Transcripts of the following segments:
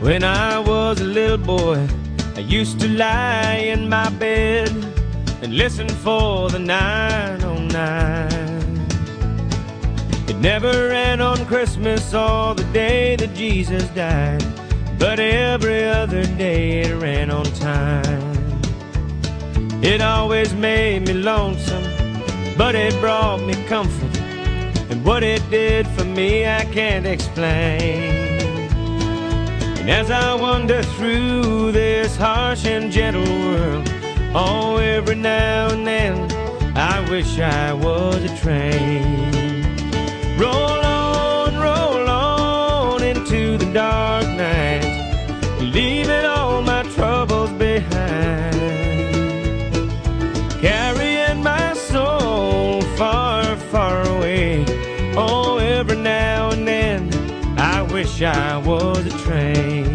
When I was a little boy, I used to lie in my bed and listen for the 909. It never ran on Christmas or the day that Jesus died, but every other day it ran on time. It always made me lonesome, but it brought me comfort, and what it did for me I can't explain. And as I wander through this harsh and gentle world, oh, every now and then I wish I was a train. Roll on into the dark night, leaving all my troubles behind, carrying my soul far, far away. Oh, every now and then I wish I was a train.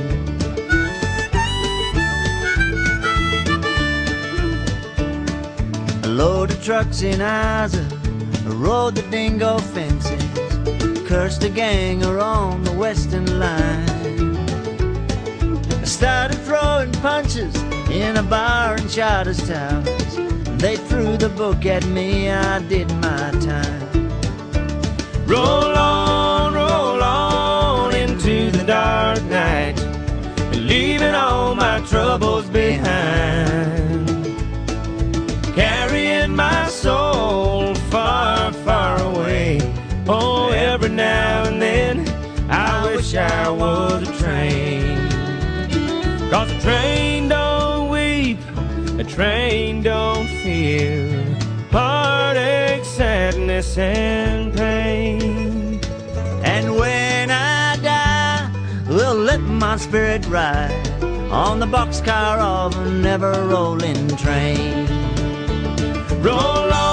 A load of trucks in Isa rode the dingo fences, cursed a ganger on the western line. I started throwing punches in a bar in Charterstown. They threw the book at me, I did my time. Roll on into the dark night, leaving all my troubles behind, carrying my soul far, far away. Oh, every now and then I wish I was a train. 'Cause a train don't weep, a train don't feel heartache, sadness and pain. And when I die, we'll let my spirit ride on the boxcar of a never-rolling train. Roll on